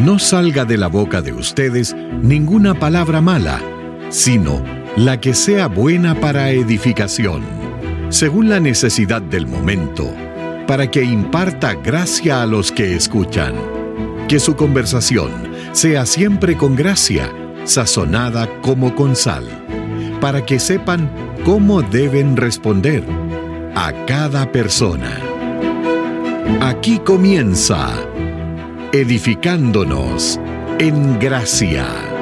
no salga de la boca de ustedes ninguna palabra mala, sino la que sea buena para edificación, según la necesidad del momento, para que imparta gracia a los que escuchan. Que su conversación sea siempre con gracia, sazonada como con sal, para que sepan cómo deben responder a cada persona. Aquí comienza Edificándonos en Gracia.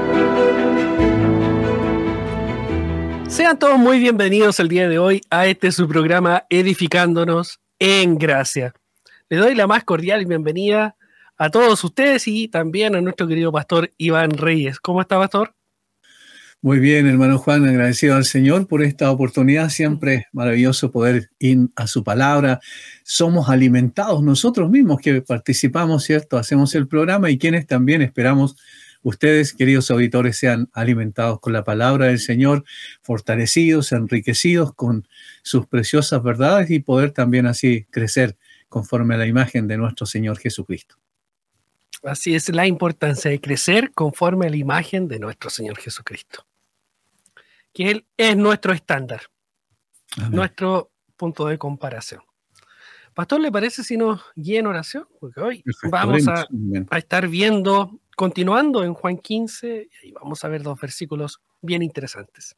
Sean todos muy bienvenidos el día de hoy a su programa Edificándonos en Gracia. Les doy la más cordial bienvenida a todos ustedes y también a nuestro querido pastor Iván Reyes. ¿Cómo está, pastor? Muy bien, hermano Juan, agradecido al Señor por esta oportunidad. Siempre maravilloso poder ir a su palabra. Somos alimentados nosotros mismos que participamos, ¿cierto? Hacemos el programa y quienes también esperamos ustedes, queridos auditores, sean alimentados con la palabra del Señor, fortalecidos, enriquecidos con sus preciosas verdades y poder también así crecer conforme a la imagen de nuestro Señor Jesucristo. Así es la importancia de crecer conforme a la imagen de nuestro Señor Jesucristo. Que Él es nuestro estándar, amén, nuestro punto de comparación. Pastor, ¿le parece si nos guía en oración? Porque hoy vamos a estar viendo, continuando en Juan 15, y vamos a ver dos versículos bien interesantes.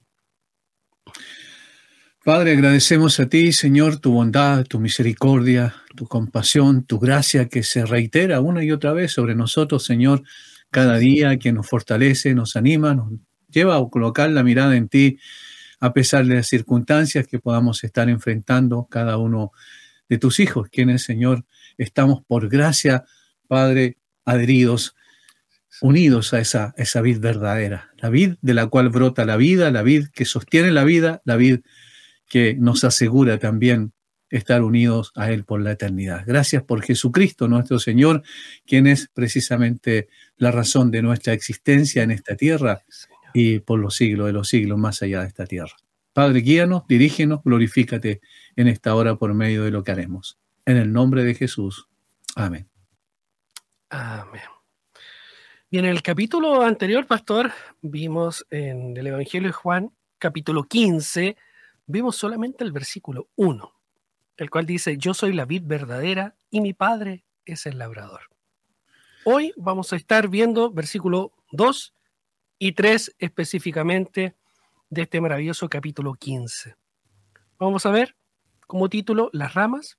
Padre, agradecemos a ti, Señor, tu bondad, tu misericordia, tu compasión, tu gracia que se reitera una y otra vez sobre nosotros, Señor, cada día, que nos fortalece, nos anima, nos lleva a colocar la mirada en ti, a pesar de las circunstancias que podamos estar enfrentando cada uno de tus hijos, quienes, Señor, estamos por gracia, Padre, adheridos, unidos a esa vid verdadera, la vid de la cual brota la vida, la vid que sostiene la vida, la vid que nos asegura también estar unidos a Él por la eternidad. Gracias por Jesucristo, nuestro Señor, quien es precisamente la razón de nuestra existencia en esta tierra y por los siglos de los siglos más allá de esta tierra. Padre, guíanos, dirígenos, glorifícate en esta hora por medio de lo que haremos. En el nombre de Jesús. Amén. Amén. Bien, en el capítulo anterior, pastor, vimos en el Evangelio de Juan, capítulo 15, vimos solamente el versículo 1, el cual dice: yo soy la vid verdadera y mi Padre es el labrador. Hoy vamos a estar viendo versículo 2 y 3 específicamente de este maravilloso capítulo 15. Vamos a ver como título las ramas,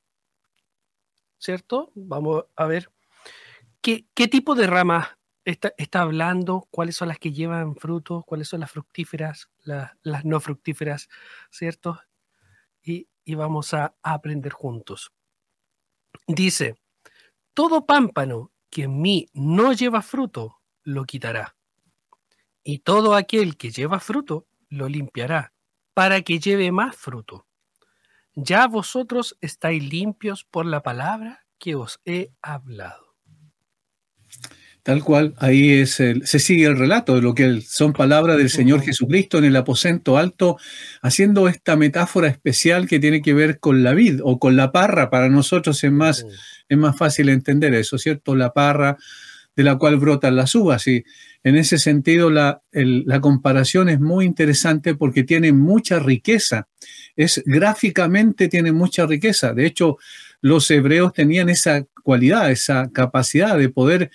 ¿cierto? Vamos a ver qué tipo de ramas está hablando, cuáles son las que llevan fruto, cuáles son las fructíferas, las no fructíferas, ¿cierto? Y vamos a aprender juntos. Dice: todo pámpano que en mí no lleva fruto, lo quitará. Y todo aquel que lleva fruto, lo limpiará, para que lleve más fruto. Ya vosotros estáis limpios por la palabra que os he hablado. Tal cual, ahí se sigue el relato de lo que son palabras del Señor Jesucristo en el aposento alto, haciendo esta metáfora especial que tiene que ver con la vid o con la parra. Para nosotros es más fácil entender eso, ¿cierto? La parra de la cual brotan las uvas. Y en ese sentido la comparación es muy interesante porque tiene mucha riqueza. Gráficamente tiene mucha riqueza. De hecho, los hebreos tenían esa cualidad, esa capacidad de poder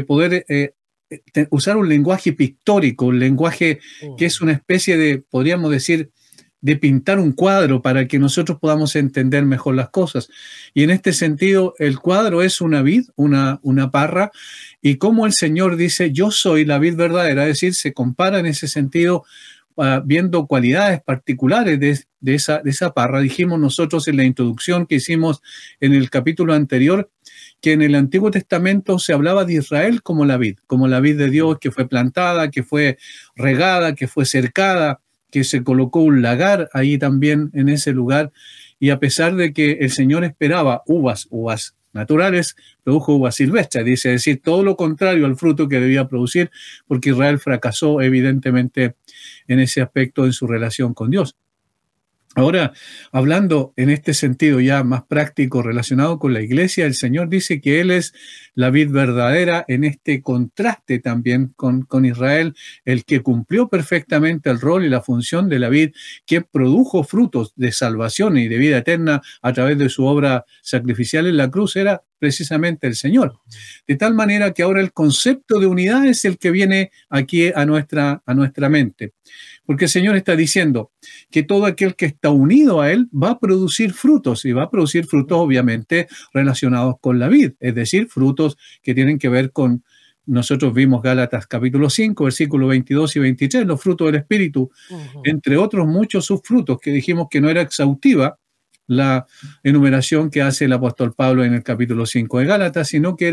usar un lenguaje pictórico, un lenguaje que es una especie de, podríamos decir, de pintar un cuadro para que nosotros podamos entender mejor las cosas. Y en este sentido, el cuadro es una vid, una parra, y como el Señor dice: yo soy la vid verdadera, es decir, se compara en ese sentido, viendo cualidades particulares de esa parra. Dijimos nosotros en la introducción que hicimos en el capítulo anterior que en el Antiguo Testamento se hablaba de Israel como la vid de Dios, que fue plantada, que fue regada, que fue cercada, que se colocó un lagar ahí también en ese lugar, y a pesar de que el Señor esperaba uvas naturales, produjo uvas silvestres, es decir, todo lo contrario al fruto que debía producir, porque Israel fracasó evidentemente en ese aspecto en su relación con Dios. Ahora, hablando en este sentido ya más práctico relacionado con la iglesia, el Señor dice que Él es la vid verdadera en este contraste también con Israel, el que cumplió perfectamente el rol y la función de la vid, que produjo frutos de salvación y de vida eterna a través de su obra sacrificial en la cruz, era precisamente el Señor. De tal manera que ahora el concepto de unidad es el que viene aquí a nuestra mente. Porque el Señor está diciendo que todo aquel que está unido a Él va a producir frutos, y va a producir frutos obviamente relacionados con la vid, es decir, frutos que tienen que ver con, nosotros vimos Gálatas capítulo 5, versículos 22 y 23, los frutos del Espíritu, entre otros muchos subfrutos, que dijimos que no era exhaustiva la enumeración que hace el apóstol Pablo en el capítulo 5 de Gálatas, sino que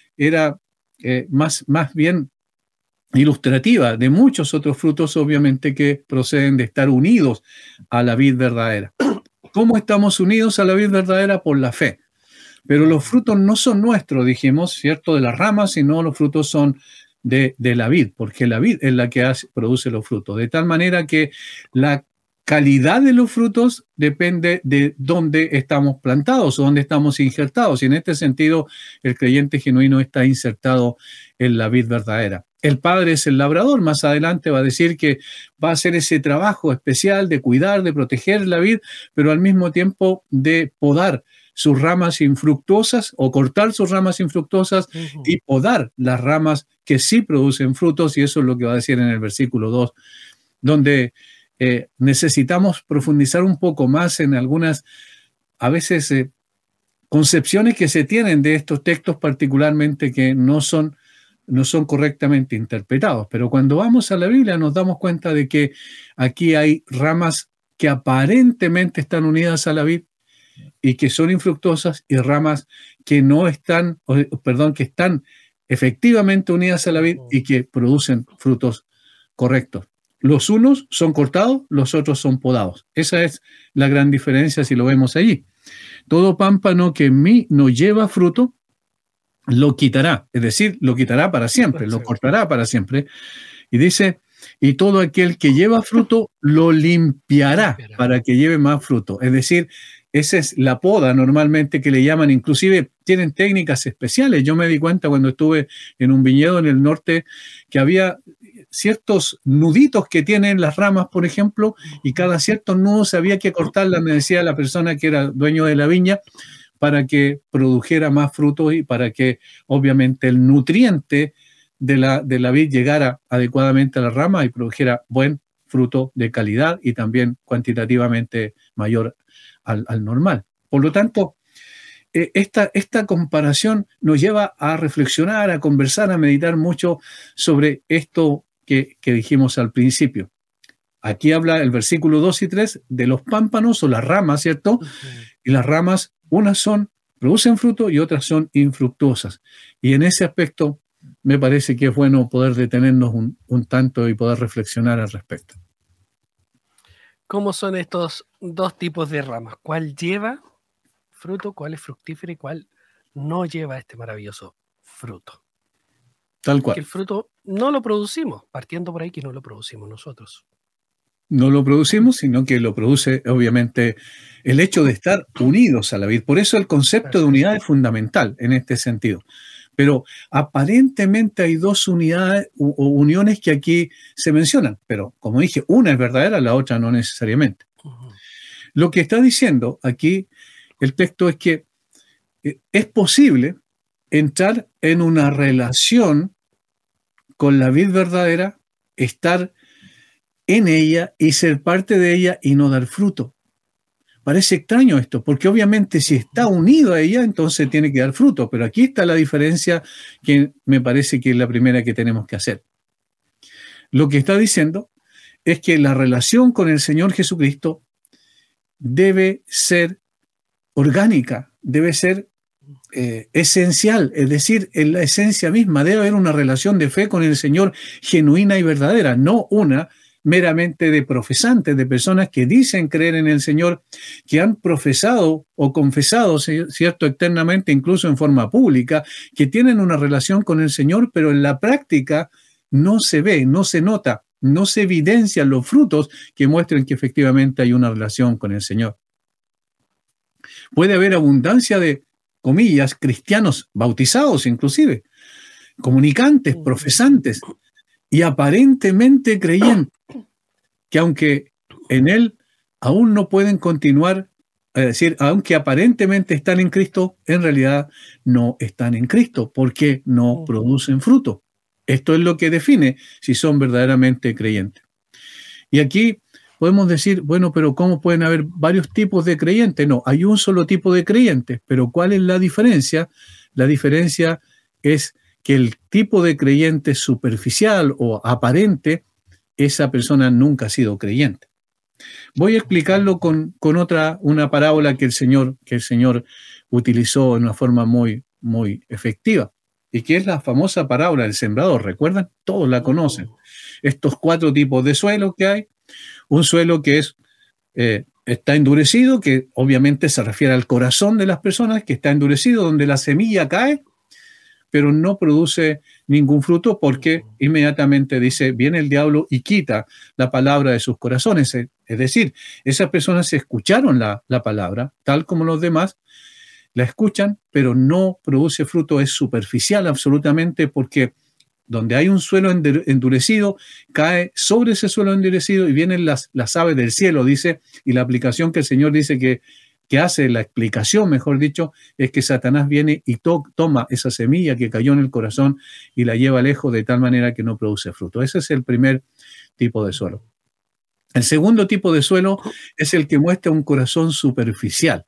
era más bien ilustrativa de muchos otros frutos, obviamente, que proceden de estar unidos a la vid verdadera. ¿Cómo estamos unidos a la vid verdadera? Por la fe. Pero los frutos no son nuestros, dijimos, ¿cierto?, de las ramas, sino los frutos son de la vid, porque la vid es la que produce los frutos. De tal manera que la calidad de los frutos depende de dónde estamos plantados o dónde estamos injertados. Y en este sentido, el creyente genuino está insertado en la vid verdadera. El Padre es el labrador. Más adelante va a decir que va a hacer ese trabajo especial de cuidar, de proteger la vid, pero al mismo tiempo de podar sus ramas infructuosas o cortar sus ramas infructuosas y podar las ramas que sí producen frutos. Y eso es lo que va a decir en el versículo 2, donde necesitamos profundizar un poco más en algunas, a veces, concepciones que se tienen de estos textos, particularmente que no son correctamente interpretados. Pero cuando vamos a la Biblia nos damos cuenta de que aquí hay ramas que aparentemente están unidas a la vid y que son infructuosas, y ramas que no están, que están efectivamente unidas a la vid y que producen frutos correctos. Los unos son cortados, los otros son podados. Esa es la gran diferencia si lo vemos allí. Todo pámpano que en mí no lleva fruto, lo quitará, es decir, lo quitará para siempre, lo cortará para siempre. Y dice, y todo aquel que lleva fruto, lo limpiará para que lleve más fruto. Es decir, esa es la poda normalmente que le llaman, inclusive tienen técnicas especiales. Yo me di cuenta cuando estuve en un viñedo en el norte que había ciertos nuditos que tienen las ramas, por ejemplo, y cada ciertos nudos había que cortarlas, me decía la persona que era dueño de la viña, para que produjera más frutos y para que obviamente el nutriente de la vid llegara adecuadamente a la rama y produjera buen fruto de calidad y también cuantitativamente mayor al normal. Por lo tanto, esta comparación nos lleva a reflexionar, a conversar, a meditar mucho sobre esto que dijimos al principio. Aquí habla el versículo 2 y 3 de los pámpanos o las ramas, ¿cierto? Y las ramas, unas producen fruto y otras son infructuosas. Y en ese aspecto me parece que es bueno poder detenernos un tanto y poder reflexionar al respecto. ¿Cómo son estos dos tipos de ramas? ¿Cuál lleva fruto, cuál es fructífera y cuál no lleva este maravilloso fruto? Tal cual. Que el fruto no lo producimos, partiendo por ahí que no lo producimos nosotros. No lo producimos, sino que lo produce, obviamente, el hecho de estar unidos a la vid. Por eso el concepto de unidad es fundamental en este sentido. Pero aparentemente hay dos unidades o uniones que aquí se mencionan. Pero, como dije, una es verdadera, la otra no necesariamente. Lo que está diciendo aquí el texto es que es posible entrar en una relación con la vid verdadera, estar en ella y ser parte de ella y no dar fruto. Parece extraño esto, porque obviamente si está unido a ella, entonces tiene que dar fruto, pero aquí está la diferencia que me parece que es la primera que tenemos que hacer. Lo que está diciendo es que la relación con el Señor Jesucristo debe ser orgánica, debe ser esencial, es decir, en la esencia misma debe haber una relación de fe con el Señor genuina y verdadera, no una meramente de profesantes, de personas que dicen creer en el Señor, que han profesado o confesado, ¿cierto?, externamente, incluso en forma pública, que tienen una relación con el Señor, pero en la práctica no se ve, no se nota no se evidencian los frutos que muestren que efectivamente hay una relación con el Señor. Puede haber abundancia de, comillas, cristianos bautizados inclusive, comunicantes, profesantes y aparentemente creyentes, que aunque en Él aún no pueden continuar, es decir, aunque aparentemente están en Cristo, en realidad no están en Cristo, porque no producen fruto. Esto es lo que define si son verdaderamente creyentes. Y aquí podemos decir, bueno, pero ¿cómo pueden haber varios tipos de creyentes? No, hay un solo tipo de creyentes, pero ¿cuál es la diferencia? La diferencia es que el tipo de creyente superficial o aparente, esa persona nunca ha sido creyente. Voy a explicarlo con una parábola que el Señor utilizó en una forma muy, muy efectiva, y que es la famosa parábola del sembrador. ¿Recuerdan? Todos la conocen. Estos 4 tipos de suelo que hay. Un suelo que está endurecido, que obviamente se refiere al corazón de las personas, que está endurecido, donde la semilla cae, pero no produce ningún fruto, porque inmediatamente dice, viene el diablo y quita la palabra de sus corazones. Es decir, esas personas escucharon la palabra, tal como los demás, la escuchan, pero no produce fruto, es superficial absolutamente, porque donde hay un suelo endurecido, cae sobre ese suelo endurecido y vienen las aves del cielo, dice, y la aplicación que el Señor dice que hace, la explicación, mejor dicho, es que Satanás viene y toma esa semilla que cayó en el corazón y la lleva lejos de tal manera que no produce fruto. Ese es el primer tipo de suelo. El segundo tipo de suelo es el que muestra un corazón superficial.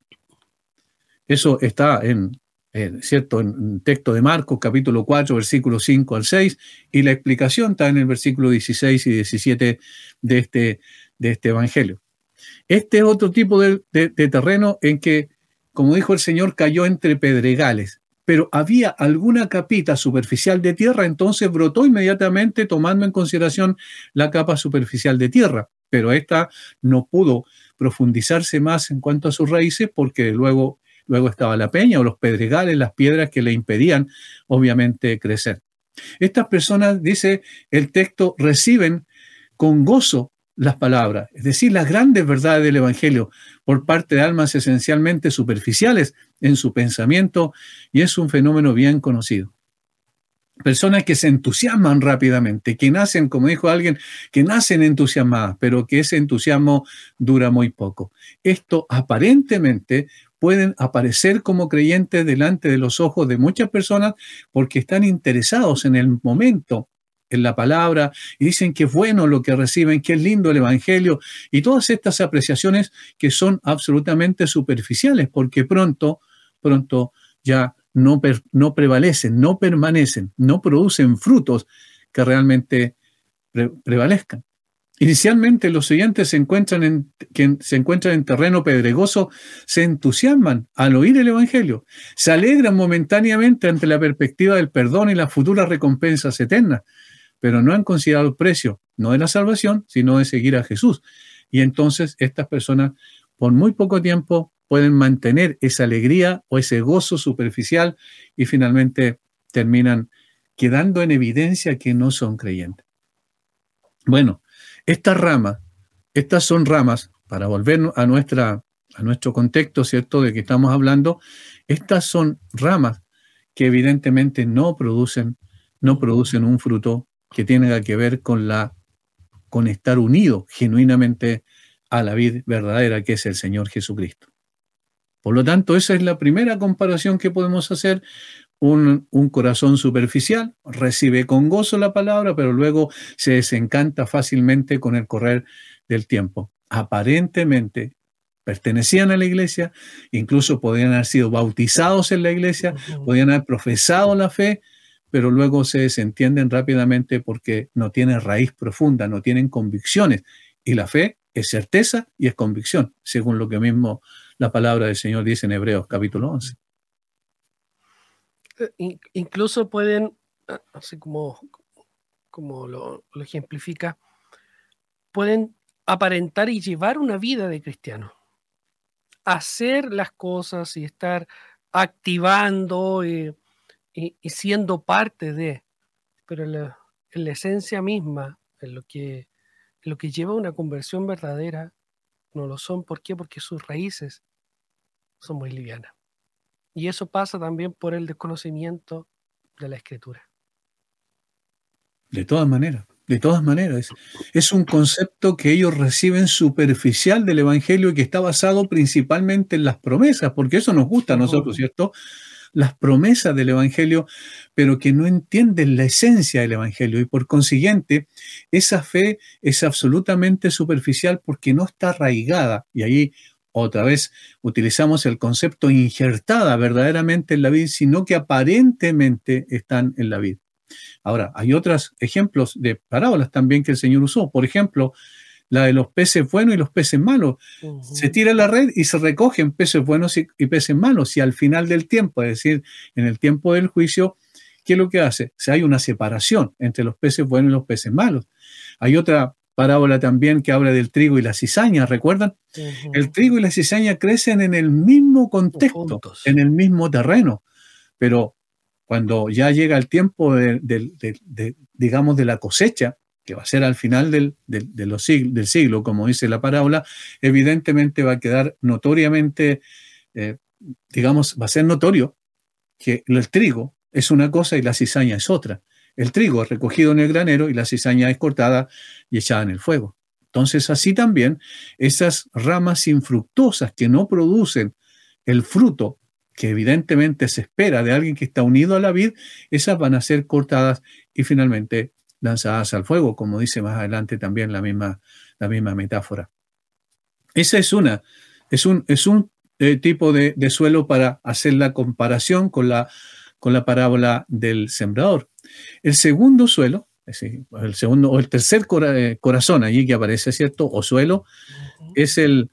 Eso está ¿cierto? En texto de Marcos, capítulo 4, versículos 5 al 6, y la explicación está en el versículo 16 y 17 de este evangelio. Este es otro tipo de terreno en que, como dijo el Señor, cayó entre pedregales, pero había alguna capita superficial de tierra, entonces brotó inmediatamente tomando en consideración la capa superficial de tierra, pero esta no pudo profundizarse más en cuanto a sus raíces, porque luego estaba la peña o los pedregales, las piedras que le impedían, obviamente, crecer. Estas personas, dice el texto, reciben con gozo las palabras, es decir, las grandes verdades del Evangelio, por parte de almas esencialmente superficiales en su pensamiento, y es un fenómeno bien conocido. Personas que se entusiasman rápidamente, que nacen, como dijo alguien, que nacen entusiasmadas, pero que ese entusiasmo dura muy poco. Esto aparentemente pueden aparecer como creyentes delante de los ojos de muchas personas porque están interesados en el momento, en la palabra, y dicen que es bueno lo que reciben, que es lindo el Evangelio, y todas estas apreciaciones que son absolutamente superficiales, porque pronto ya no prevalecen, no permanecen, no producen frutos que realmente prevalezcan. Inicialmente los oyentes se encuentran en terreno pedregoso, se entusiasman al oír el Evangelio, se alegran momentáneamente ante la perspectiva del perdón y las futuras recompensas eternas, pero no han considerado el precio, no de la salvación, sino de seguir a Jesús. Y entonces estas personas, por muy poco tiempo, pueden mantener esa alegría o ese gozo superficial y finalmente terminan quedando en evidencia que no son creyentes. Bueno, estas son ramas, para volver a nuestro contexto, ¿cierto?, de que estamos hablando, estas son ramas que evidentemente no producen un fruto que tenga que ver con estar unido genuinamente a la vid verdadera, que es el Señor Jesucristo. Por lo tanto, esa es la primera comparación que podemos hacer. Un corazón superficial recibe con gozo la palabra, pero luego se desencanta fácilmente con el correr del tiempo. Aparentemente pertenecían a la iglesia, incluso podían haber sido bautizados en la iglesia, podían haber profesado la fe, pero luego se desentienden rápidamente porque no tienen raíz profunda, no tienen convicciones. Y la fe es certeza y es convicción, según lo que mismo la palabra del Señor dice en Hebreos capítulo 11. Incluso pueden, así como lo ejemplifica, pueden aparentar y llevar una vida de cristiano, hacer las cosas y estar activando y siendo parte de, pero en la esencia misma en lo que lleva a una conversión verdadera, no lo son. ¿Por qué? Porque sus raíces son muy livianas. Y eso pasa también por el desconocimiento de la Escritura. De todas maneras, de todas maneras. Es un concepto que ellos reciben superficial del Evangelio y que está basado principalmente en las promesas, porque eso nos gusta a nosotros, ¿cierto? Las promesas del Evangelio, pero que no entienden la esencia del Evangelio. Y por consiguiente, esa fe es absolutamente superficial porque no está arraigada. Y ahí otra vez utilizamos el concepto injertada verdaderamente en la vid, sino que aparentemente están en la vid. Ahora, hay otros ejemplos de parábolas también que el Señor usó. Por ejemplo, la de los peces buenos y los peces malos. Se tira la red y se recogen peces buenos y peces malos. Y al final del tiempo, es decir, en el tiempo del juicio, ¿qué es lo que hace? Hay una separación entre los peces buenos y los peces malos. Hay otra parábola también que habla del trigo y la cizaña, ¿recuerdan? El trigo y la cizaña crecen en el mismo contexto, en el mismo terreno, pero cuando ya llega el tiempo digamos, de la cosecha, que va a ser al final del siglo, como dice la parábola, evidentemente va a quedar notoriamente, digamos, va a ser notorio que el trigo es una cosa y la cizaña es otra. El trigo es recogido en el granero y la cizaña es cortada y echada en el fuego. Entonces, así también, esas ramas infructuosas que no producen el fruto que evidentemente se espera de alguien que está unido a la vid, esas van a ser cortadas y finalmente lanzadas al fuego, como dice más adelante también la misma metáfora. Esa es un tipo de suelo para hacer la comparación con la parábola del sembrador. El segundo suelo, el segundo o el tercer corazón allí que aparece, ¿cierto? O suelo, es el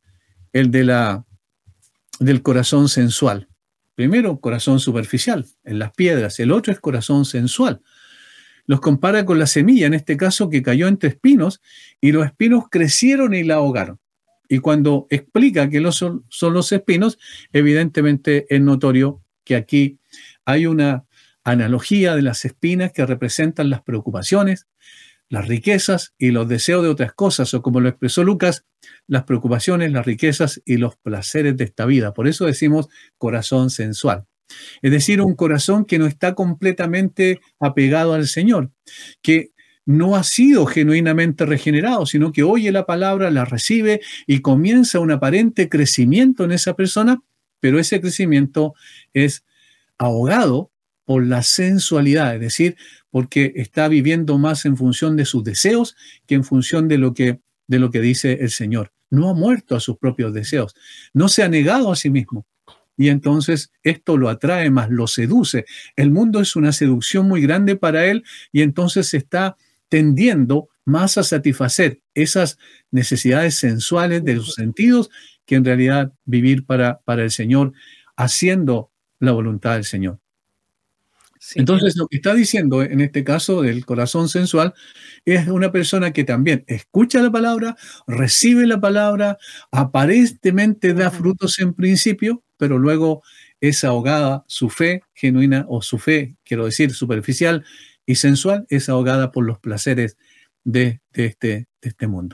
del corazón sensual. Primero, corazón superficial, en las piedras. El otro es corazón sensual. Los compara con la semilla, en este caso, que cayó entre espinos, y los espinos crecieron y la ahogaron. Y cuando explica que son los espinos, evidentemente es notorio que aquí hay una analogía de las espinas que representan las preocupaciones, las riquezas y los deseos de otras cosas, o como lo expresó Lucas, las preocupaciones, las riquezas y los placeres de esta vida. Por eso decimos corazón sensual. Es decir, un corazón que no está completamente apegado al Señor, que no ha sido genuinamente regenerado, sino que oye la palabra, la recibe y comienza un aparente crecimiento en esa persona, pero ese crecimiento es ahogado por la sensualidad, es decir, porque está viviendo más en función de sus deseos que en función de lo que dice el Señor. No ha muerto a sus propios deseos, no se ha negado a sí mismo. Y entonces esto lo atrae más, lo seduce. El mundo es una seducción muy grande para él y entonces se está tendiendo más a satisfacer esas necesidades sensuales de sus sentidos que en realidad vivir para el Señor, haciendo la voluntad del Señor. Sí, entonces lo que está diciendo en este caso del corazón sensual es una persona que también escucha la palabra, recibe la palabra, aparentemente da frutos en principio, pero luego es ahogada su fe genuina, o su fe, quiero decir, superficial y sensual, es ahogada por los placeres de este mundo.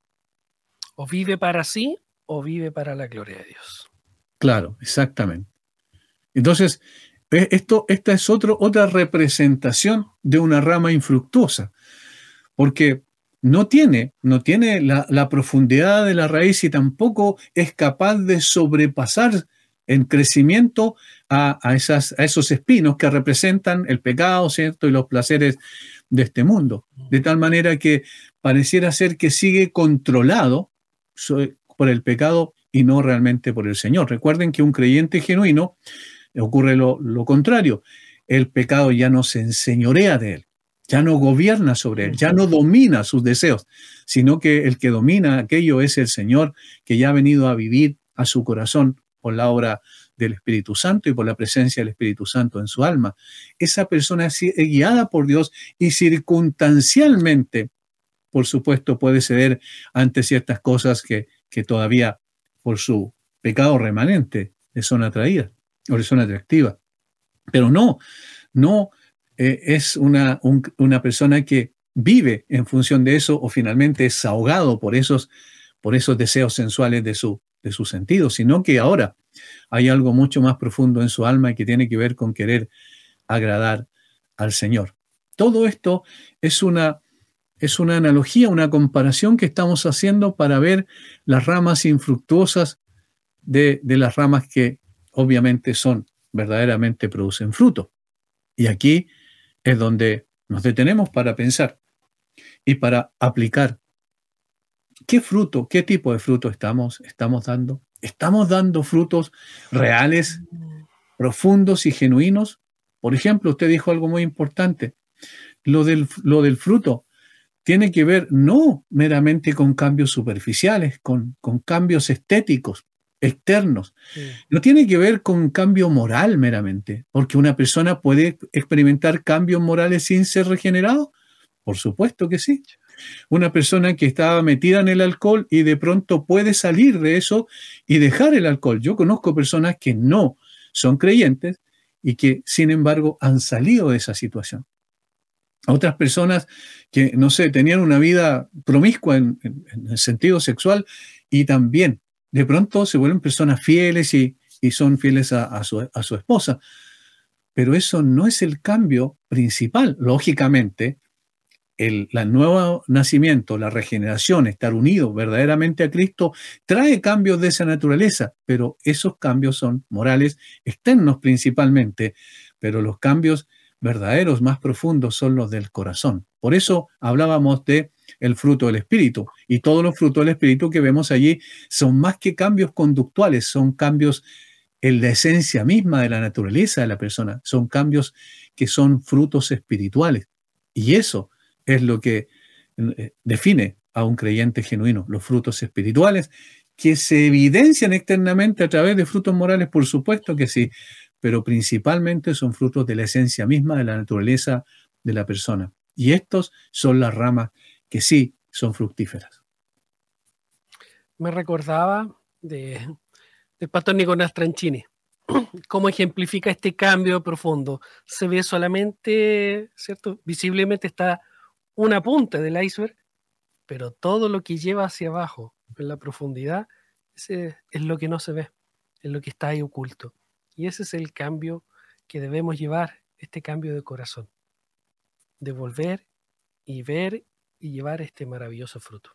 O vive para sí o vive para la gloria de Dios. Claro, exactamente. Entonces, esta es otra representación de una rama infructuosa, porque no tiene la profundidad de la raíz y tampoco es capaz de sobrepasar en crecimiento a esos espinos que representan el pecado, ¿cierto? Y los placeres de este mundo. De tal manera que pareciera ser que sigue controlado por el pecado y no realmente por el Señor. Recuerden que un creyente genuino ocurre lo contrario. El pecado ya no se enseñorea de él, ya no gobierna sobre él, ya no domina sus deseos, sino que el que domina aquello es el Señor, que ya ha venido a vivir a su corazón por la obra del Espíritu Santo y por la presencia del Espíritu Santo en su alma. Esa persona es guiada por Dios y circunstancialmente, por supuesto, puede ceder ante ciertas cosas que todavía por su pecado remanente le son atraídas o le son atractivas. Pero no es una persona que vive en función de eso o finalmente es ahogado por esos deseos sensuales de su sentido, sino que ahora hay algo mucho más profundo en su alma y que tiene que ver con querer agradar al Señor. Todo esto es una analogía, una comparación que estamos haciendo para ver las ramas infructuosas de las ramas que obviamente verdaderamente producen fruto. Y aquí es donde nos detenemos para pensar y para aplicar qué fruto, qué tipo de fruto estamos dando. ¿Estamos dando frutos reales, profundos y genuinos? Por ejemplo, usted dijo algo muy importante. Lo del fruto tiene que ver no meramente con cambios superficiales, con cambios estéticos, externos. Sí. No tiene que ver con cambio moral meramente, porque una persona puede experimentar cambios morales sin ser regenerado. Por supuesto que sí. Una persona que estaba metida en el alcohol y de pronto puede salir de eso y dejar el alcohol. Yo conozco personas que no son creyentes y que, sin embargo, han salido de esa situación. Otras personas que, no sé, tenían una vida promiscua en el sentido sexual y también de pronto se vuelven personas fieles y son fieles a su esposa. Pero eso no es el cambio principal. Lógicamente, el nuevo nacimiento, la regeneración, estar unido verdaderamente a Cristo, trae cambios de esa naturaleza, pero esos cambios son morales, externos principalmente, pero los cambios verdaderos, más profundos, son los del corazón. Por eso hablábamos de el fruto del Espíritu, y todos los frutos del Espíritu que vemos allí son más que cambios conductuales, son cambios en la esencia misma de la naturaleza de la persona, son cambios que son frutos espirituales, y eso es lo que define a un creyente genuino, los frutos espirituales, que se evidencian externamente a través de frutos morales, por supuesto que sí, pero principalmente son frutos de la esencia misma de la naturaleza de la persona. Y estos son las ramas que sí son fructíferas. Me recordaba del pastor Nicolás Tranchini, cómo ejemplifica este cambio profundo. Se ve solamente, ¿cierto? Visiblemente está una punta del iceberg, pero todo lo que lleva hacia abajo, en la profundidad, ese es lo que no se ve, es lo que está ahí oculto. Y ese es el cambio que debemos llevar, este cambio de corazón, de volver y ver y llevar este maravilloso fruto.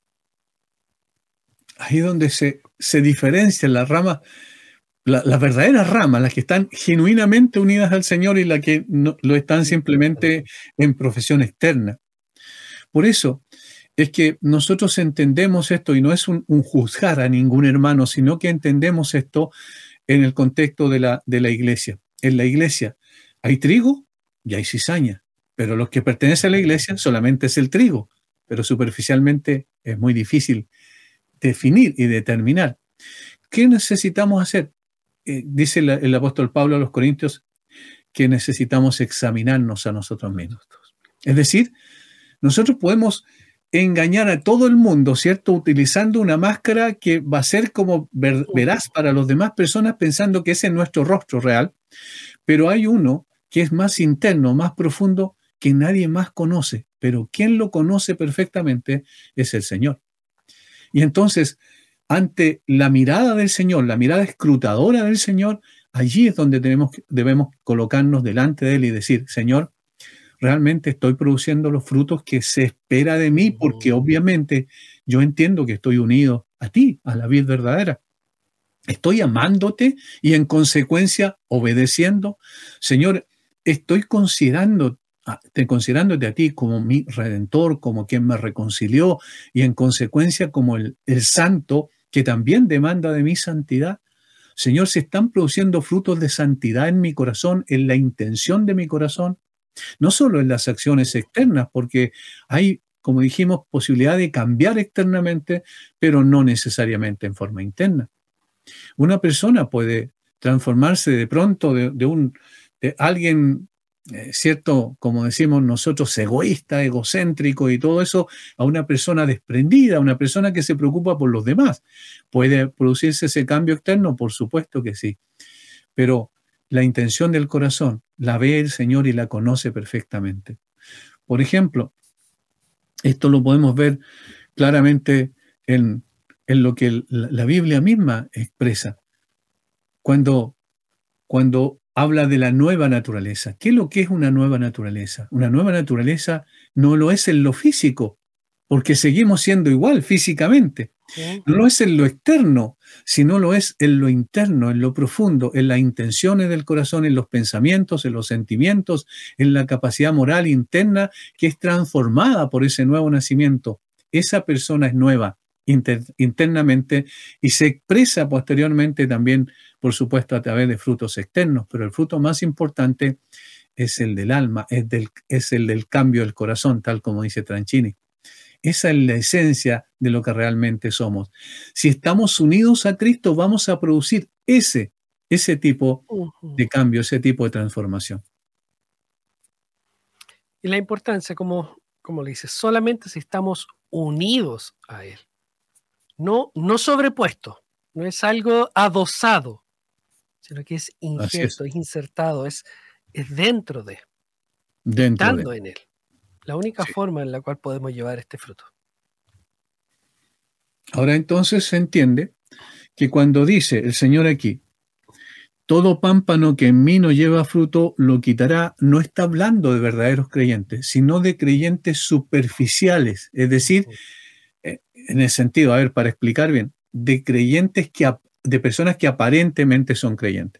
Ahí donde se diferencian las ramas, las verdaderas ramas, las que están genuinamente unidas al Señor y las que no, lo están simplemente en profesión externa. Por eso es que nosotros entendemos esto, y no es un juzgar a ningún hermano, sino que entendemos esto en el contexto de la iglesia. En la iglesia hay trigo y hay cizaña, pero los que pertenecen a la iglesia solamente es el trigo, pero superficialmente es muy difícil definir y determinar. ¿Qué necesitamos hacer? Dice el apóstol Pablo a los Corintios que necesitamos examinarnos a nosotros mismos. Es decir, nosotros podemos engañar a todo el mundo, ¿cierto? Utilizando una máscara que va a ser como veraz para las demás personas, pensando que ese es nuestro rostro real, pero hay uno que es más interno, más profundo, que nadie más conoce, pero quien lo conoce perfectamente es el Señor. Y entonces, ante la mirada del Señor, la mirada escrutadora del Señor, allí es donde debemos colocarnos delante de Él y decir, Señor, realmente estoy produciendo los frutos que se espera de mí, porque obviamente yo entiendo que estoy unido a ti, a la vid verdadera. Estoy amándote y en consecuencia obedeciendo. Señor, estoy considerándote a ti como mi Redentor, como quien me reconcilió y en consecuencia como el santo que también demanda de mí santidad. Señor, se están produciendo frutos de santidad en mi corazón, en la intención de mi corazón. No solo en las acciones externas, porque hay, como dijimos, posibilidad de cambiar externamente, pero no necesariamente en forma interna. Una persona puede transformarse de pronto de alguien, cierto, como decimos nosotros, egoísta, egocéntrico y todo eso, a una persona desprendida, a una persona que se preocupa por los demás. ¿Puede producirse ese cambio externo? Por supuesto que sí. Pero la intención del corazón la ve el Señor y la conoce perfectamente. Por ejemplo, Esto lo podemos ver claramente en lo que la Biblia misma expresa. Cuando habla de la nueva naturaleza. ¿Qué es lo que es una nueva naturaleza? Una nueva naturaleza no lo es en lo físico, porque seguimos siendo igual físicamente. No lo es en lo externo, sino lo es en lo interno, en lo profundo, en las intenciones del corazón, en los pensamientos, en los sentimientos, en la capacidad moral interna que es transformada por ese nuevo nacimiento. Esa persona es nueva internamente y se expresa posteriormente también, por supuesto, a través de frutos externos, pero el fruto más importante es el del alma, es el del cambio del corazón, tal como dice Tranchini. Esa es la esencia de lo que realmente somos. Si estamos unidos a Cristo, vamos a producir ese tipo de cambio, ese tipo de transformación. Y la importancia, como le dices, solamente si estamos unidos a Él. No sobrepuesto, no es algo adosado, sino que es injerto, es insertado, es dentro de, estando en Él. La única forma en la cual podemos llevar este fruto. Ahora entonces se entiende que cuando dice el Señor aquí, todo pámpano que en mí no lleva fruto lo quitará, no está hablando de verdaderos creyentes, sino de creyentes superficiales, es decir, en el sentido, a ver, para explicar bien, de creyentes de personas que aparentemente son creyentes,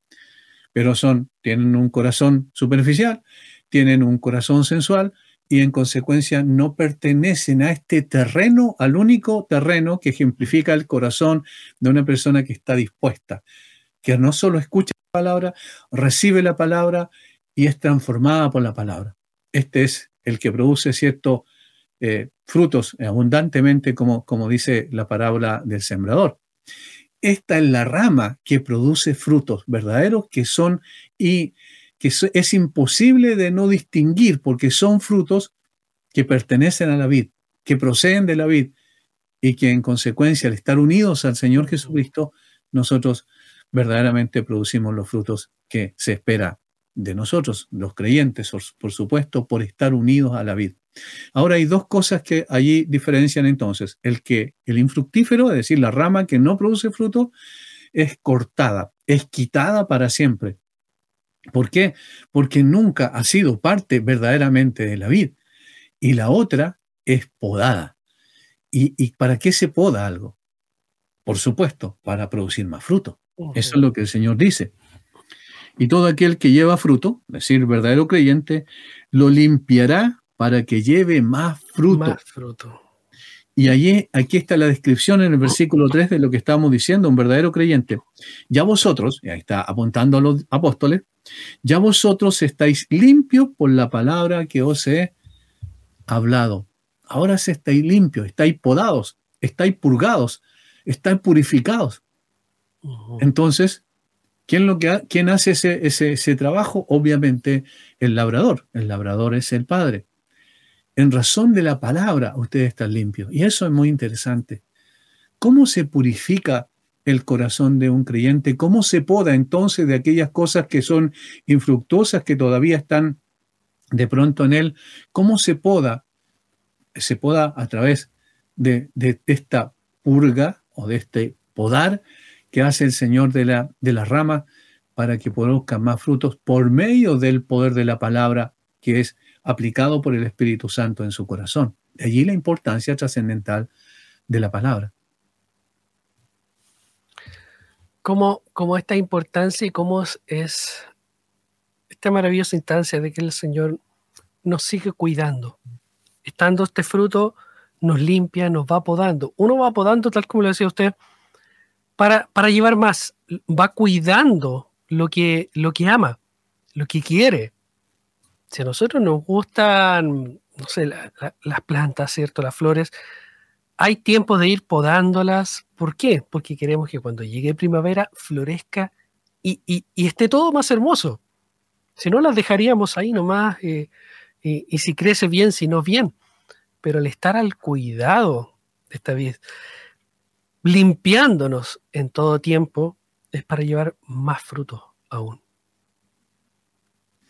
pero tienen un corazón superficial, tienen un corazón sensual y en consecuencia no pertenecen a este terreno, al único terreno que ejemplifica el corazón de una persona que está dispuesta, que no solo escucha la palabra, recibe la palabra y es transformada por la palabra. Este es el que produce ciertos frutos abundantemente, como dice la parábola del sembrador. Esta es la rama que produce frutos verdaderos que son y que es imposible de no distinguir porque son frutos que pertenecen a la vid, que proceden de la vid y que en consecuencia al estar unidos al Señor Jesucristo, nosotros verdaderamente producimos los frutos que se espera de nosotros, los creyentes, por supuesto, por estar unidos a la vid. Ahora hay dos cosas que allí diferencian entonces. El infructífero, es decir, la rama que no produce fruto, es cortada, es quitada para siempre. ¿Por qué? Porque nunca ha sido parte verdaderamente de la vid. Y la otra es podada. ¿Y para qué se poda algo? Por supuesto, para producir más fruto. Eso es lo que el Señor dice. Y todo aquel que lleva fruto, es decir, verdadero creyente, lo limpiará para que lleve más fruto. Más fruto. Y aquí está la descripción en el versículo 3 de lo que estamos diciendo, un verdadero creyente. Ya vosotros, y ahí está apuntando a los apóstoles, ya vosotros estáis limpios por la palabra que os he hablado. Ahora estáis limpios, estáis podados, estáis purgados, estáis purificados. Entonces, ¿quién hace ese trabajo? Obviamente el labrador. El labrador es el Padre. En razón de la palabra, ustedes están limpios. Y eso es muy interesante. ¿Cómo se purifica el corazón de un creyente? ¿Cómo se poda entonces de aquellas cosas que son infructuosas, que todavía están de pronto en él? ¿Cómo se poda? Se poda a través de esta purga o de este podar que hace el Señor de las ramas para que produzcan más frutos por medio del poder de la palabra que es aplicado por el Espíritu Santo en su corazón. De allí la importancia trascendental de la palabra. Como esta importancia y cómo es esta maravillosa instancia de que el Señor nos sigue cuidando. Estando este fruto, nos limpia, nos va podando. Uno va podando, tal como lo decía usted, para llevar más. Va cuidando lo que ama, lo que quiere. Si a nosotros nos gustan, no sé, las plantas, ¿cierto? Las flores, hay tiempo de ir podándolas. ¿Por qué? Porque queremos que cuando llegue primavera florezca y esté todo más hermoso. Si no, las dejaríamos ahí nomás y si crece bien, si no bien. Pero al estar al cuidado de esta vida, limpiándonos en todo tiempo, es para llevar más frutos aún.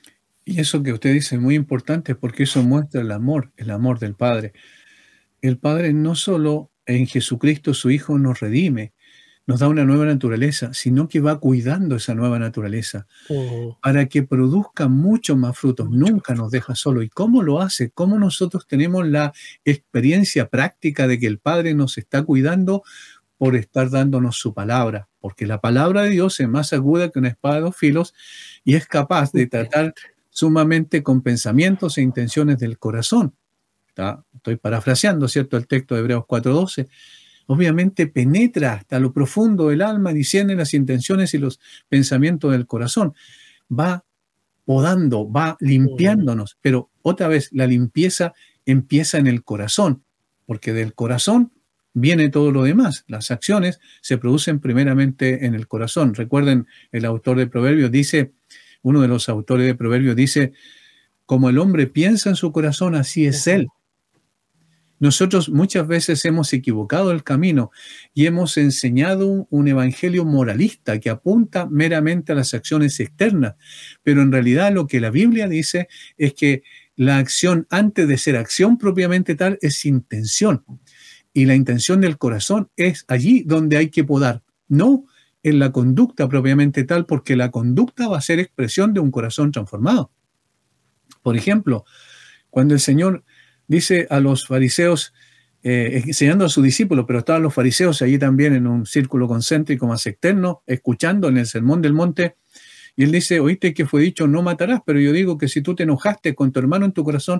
Y eso que usted dice es muy importante porque eso muestra el amor del Padre. El Padre no solo en Jesucristo su Hijo nos redime, nos da una nueva naturaleza, sino que va cuidando esa nueva naturaleza para que produzca muchos más frutos. Mucho Nunca nos deja solo. ¿Y cómo lo hace? ¿Cómo nosotros tenemos la experiencia práctica de que el Padre nos está cuidando? Por estar dándonos su palabra, porque la palabra de Dios es más aguda que una espada de 2 filos y es capaz de tratar sumamente con pensamientos e intenciones del corazón. Estoy parafraseando, ¿cierto?, el texto de Hebreos 4:12. Obviamente penetra hasta lo profundo del alma, discierne las intenciones y los pensamientos del corazón. Va podando, va limpiándonos, pero otra vez la limpieza empieza en el corazón, porque del corazón viene todo lo demás. Las acciones se producen primeramente en el corazón. Recuerden, el autor de Proverbios dice, uno de los autores de Proverbios dice, como el hombre piensa en su corazón, así es él. Nosotros muchas veces hemos equivocado el camino y hemos enseñado un evangelio moralista que apunta meramente a las acciones externas, pero en realidad lo que la Biblia dice es que la acción, antes de ser acción propiamente tal, es intención. Y la intención del corazón es allí donde hay que podar, no en la conducta propiamente tal, porque la conducta va a ser expresión de un corazón transformado. Por ejemplo, cuando el Señor dice a los fariseos, enseñando a sus discípulos, pero estaban los fariseos allí también en un círculo concéntrico más externo, escuchando en el Sermón del Monte, y él dice, oíste que fue dicho, no matarás, pero yo digo que si tú te enojaste con tu hermano en tu corazón,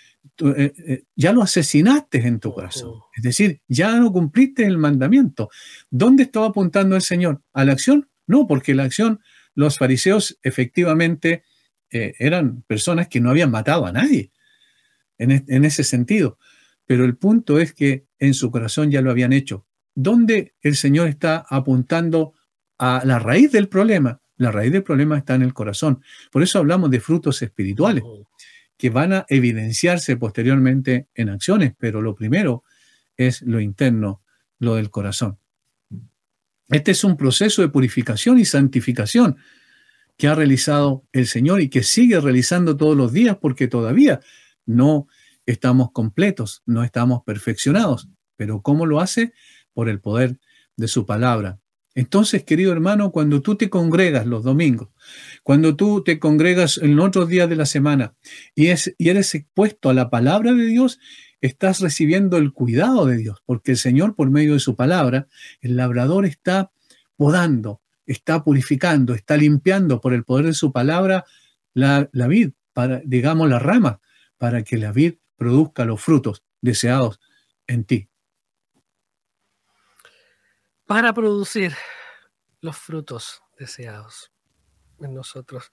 ya lo asesinaste en tu corazón. Es decir, ya no cumpliste el mandamiento. ¿Dónde estaba apuntando el Señor? ¿A la acción? No, porque la acción, los fariseos efectivamente eran personas que no habían matado a nadie en ese sentido. Pero el punto es que en su corazón ya lo habían hecho. ¿Dónde el Señor está apuntando a la raíz del problema? La raíz del problema está en el corazón. Por eso hablamos de frutos espirituales que van a evidenciarse posteriormente en acciones, pero lo primero es lo interno, lo del corazón. Este es un proceso de purificación y santificación que ha realizado el Señor y que sigue realizando todos los días porque todavía no estamos completos, no estamos perfeccionados. Pero ¿cómo lo hace? Por el poder de su palabra. Entonces, querido hermano, cuando tú te congregas los domingos, cuando tú te congregas en otros días de la semana y eres expuesto a la palabra de Dios, estás recibiendo el cuidado de Dios, porque el Señor, por medio de su palabra, el labrador está podando, está purificando, está limpiando por el poder de su palabra la vid, digamos la rama, para que la vid produzca los frutos deseados en ti. Para producir los frutos deseados en nosotros.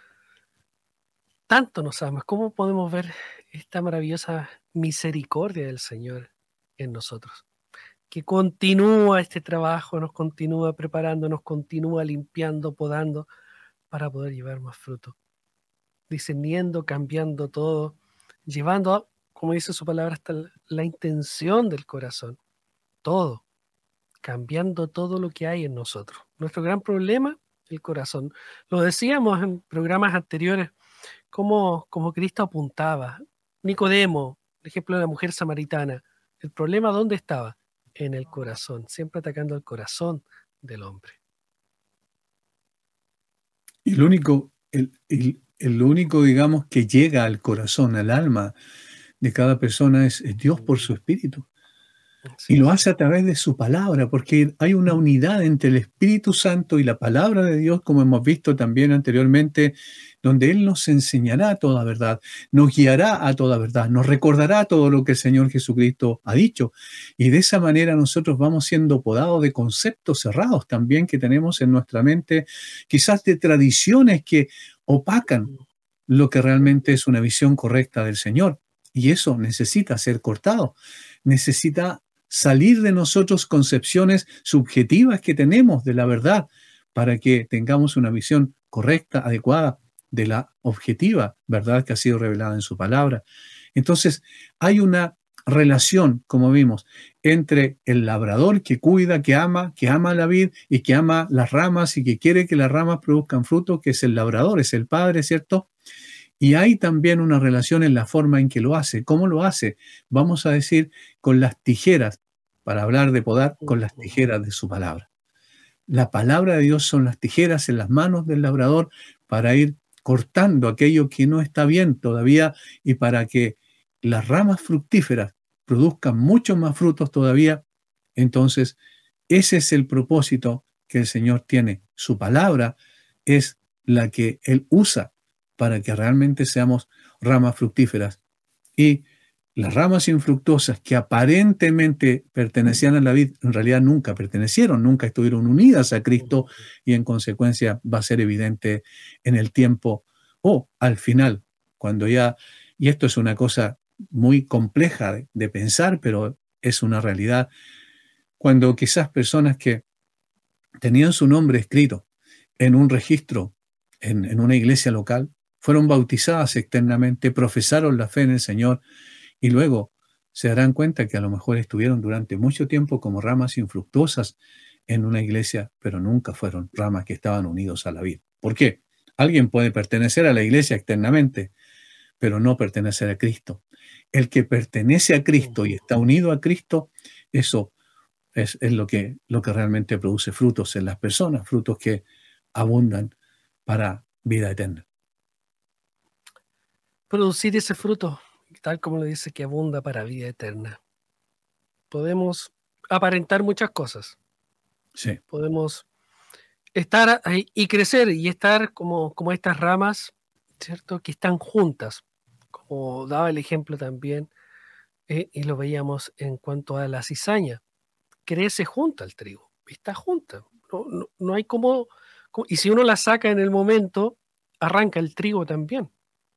Tanto nos amas. ¿Cómo podemos ver esta maravillosa misericordia del Señor en nosotros? Que continúa este trabajo, nos continúa preparando, nos continúa limpiando, podando, para poder llevar más fruto. Discerniendo, cambiando todo, llevando, como dice su palabra, hasta la intención del corazón. Todo. Cambiando todo lo que hay en nosotros. Nuestro gran problema, el corazón. Lo decíamos en programas anteriores, como Cristo apuntaba. Nicodemo, el ejemplo de la mujer samaritana. ¿El problema dónde estaba? En el corazón, siempre atacando al corazón del hombre. Y el único, digamos, que llega al corazón, al alma de cada persona es Dios por su Espíritu. Y lo hace a través de su palabra, porque hay una unidad entre el Espíritu Santo y la palabra de Dios, como hemos visto también anteriormente, donde Él nos enseñará toda verdad, nos guiará a toda verdad, nos recordará todo lo que el Señor Jesucristo ha dicho. Y de esa manera nosotros vamos siendo podados de conceptos cerrados también que tenemos en nuestra mente, quizás de tradiciones que opacan lo que realmente es una visión correcta del Señor. Y eso necesita ser cortado, necesita salir de nosotros concepciones subjetivas que tenemos de la verdad para que tengamos una visión correcta, adecuada de la objetiva verdad que ha sido revelada en su palabra. Entonces, hay una relación, como vimos, entre el labrador que cuida, que ama la vid y que ama las ramas y que quiere que las ramas produzcan fruto, que es el labrador, es el Padre, ¿cierto? Y hay también una relación en la forma en que lo hace. ¿Cómo lo hace? Vamos a decir con las tijeras, para hablar de podar, con las tijeras de su palabra. La palabra de Dios son las tijeras en las manos del labrador para ir cortando aquello que no está bien todavía y para que las ramas fructíferas produzcan muchos más frutos todavía. Entonces, ese es el propósito que el Señor tiene. Su palabra es la que Él usa para que realmente seamos ramas fructíferas. Y las ramas infructuosas que aparentemente pertenecían a la vid, en realidad nunca pertenecieron, nunca estuvieron unidas a Cristo y en consecuencia va a ser evidente en el tiempo o al final, cuando ya, y esto es una cosa muy compleja de pensar, pero es una realidad, cuando quizás personas que tenían su nombre escrito en un registro, en una iglesia local, fueron bautizadas externamente, profesaron la fe en el Señor y luego se darán cuenta que a lo mejor estuvieron durante mucho tiempo como ramas infructuosas en una iglesia, pero nunca fueron ramas que estaban unidos a la vid. ¿Por qué? Alguien puede pertenecer a la iglesia externamente, pero no pertenecer a Cristo. El que pertenece a Cristo y está unido a Cristo, eso es lo que realmente produce frutos en las personas, frutos que abundan para vida eterna. Producir ese fruto, tal como lo dice, que abunda para vida eterna. Podemos aparentar muchas cosas. Sí. Podemos estar ahí y crecer y estar como estas ramas, ¿cierto? Que están juntas, como daba el ejemplo también, y lo veíamos en cuanto a la cizaña. Crece junta al trigo, está junta. No hay y si uno la saca en el momento, arranca el trigo también.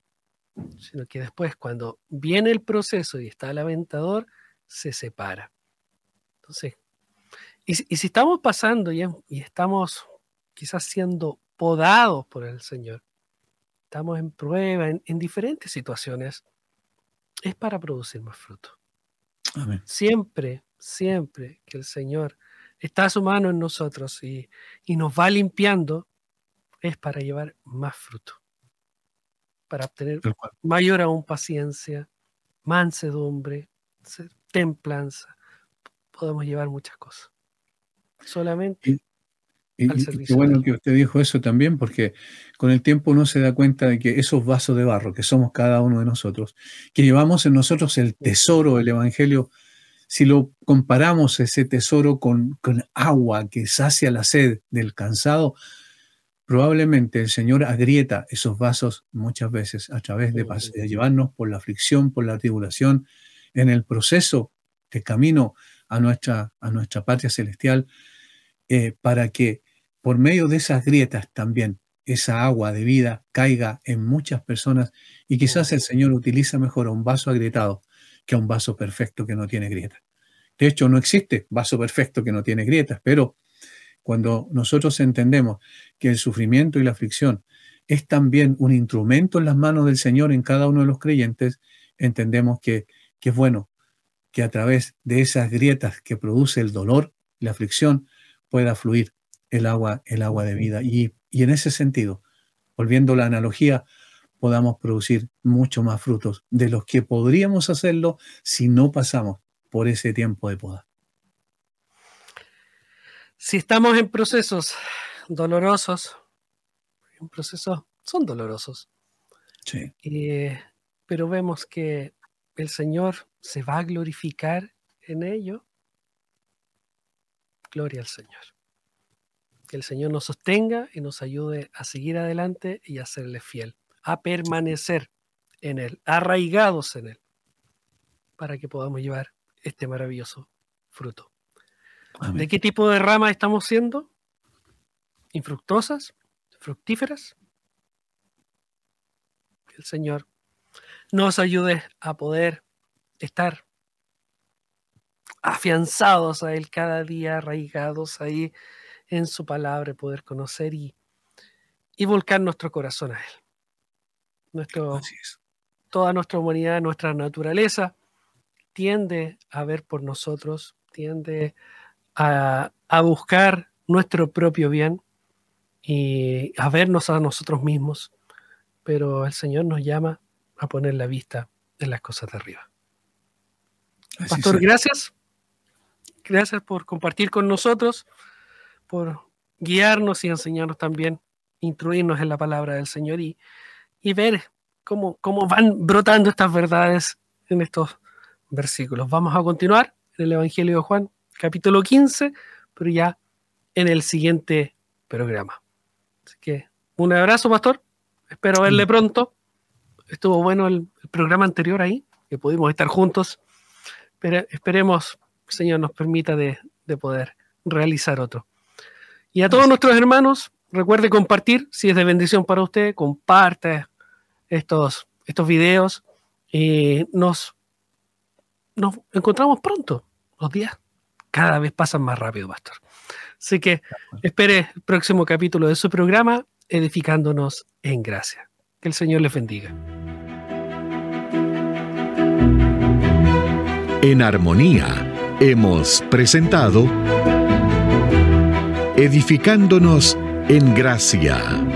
Sino que después, cuando viene el proceso y está el aventador, se separa. Entonces, y si estamos pasando y estamos quizás siendo podados por el Señor, estamos en prueba, en diferentes situaciones, es para producir más fruto. Amén. Siempre que el Señor está a su mano en nosotros y nos va limpiando, es para llevar más fruto, para obtener mayor aún paciencia, mansedumbre, templanza. Podemos llevar muchas cosas. Solamente al servicio. Qué bueno que usted dijo eso también, porque con el tiempo uno se da cuenta de que esos vasos de barro que somos cada uno de nosotros, que llevamos en nosotros el tesoro del Evangelio, si lo comparamos ese tesoro con agua que sacia la sed del cansado, probablemente el Señor agrieta esos vasos muchas veces a través de llevarnos por la aflicción, por la tribulación, en el proceso de camino a nuestra patria celestial, para que por medio de esas grietas también esa agua de vida caiga en muchas personas y quizás el Señor utiliza mejor a un vaso agrietado que a un vaso perfecto que no tiene grietas. De hecho, no existe vaso perfecto que no tiene grietas, pero cuando nosotros entendemos que el sufrimiento y la aflicción es también un instrumento en las manos del Señor en cada uno de los creyentes, entendemos que es bueno que a través de esas grietas que produce el dolor, la aflicción, pueda fluir el agua de vida. Y en ese sentido, volviendo a la analogía, podamos producir mucho más frutos de los que podríamos hacerlo si no pasamos por ese tiempo de poda. Si estamos en procesos dolorosos, son dolorosos. Sí. Pero vemos que el Señor se va a glorificar en ello. Gloria al Señor. Que el Señor nos sostenga y nos ayude a seguir adelante y a serle fiel, a permanecer en Él, arraigados en Él, para que podamos llevar este maravilloso fruto. Amén. ¿De qué tipo de ramas estamos siendo? ¿Infructuosas? ¿Fructíferas? Que el Señor nos ayude a poder estar afianzados a Él cada día, arraigados ahí en su palabra, poder conocer y volcar nuestro corazón a Él. Toda nuestra humanidad, nuestra naturaleza, tiende a ver por nosotros, tiende a buscar nuestro propio bien y a vernos a nosotros mismos pero el Señor nos llama a poner la vista en las cosas de arriba. Así Pastor, sea. gracias. Gracias por compartir con nosotros, por guiarnos y enseñarnos también, instruirnos en la palabra del Señor y ver cómo van brotando estas verdades en estos versículos. Vamos a continuar en el Evangelio de Juan, capítulo 15, pero ya en el siguiente programa. Así que un abrazo, pastor. Espero verle pronto. Estuvo bueno el programa anterior ahí, que pudimos estar juntos. Pero esperemos el Señor nos permita de poder realizar otro. Y a todos nuestros hermanos, recuerde compartir, si es de bendición para usted, comparte estos videos. Nos encontramos pronto. Los días cada vez pasan más rápido, pastor. Así que espere el próximo capítulo de su programa, Edificándonos en Gracia. Que el Señor les bendiga. En armonía hemos presentado Edificándonos en Gracia.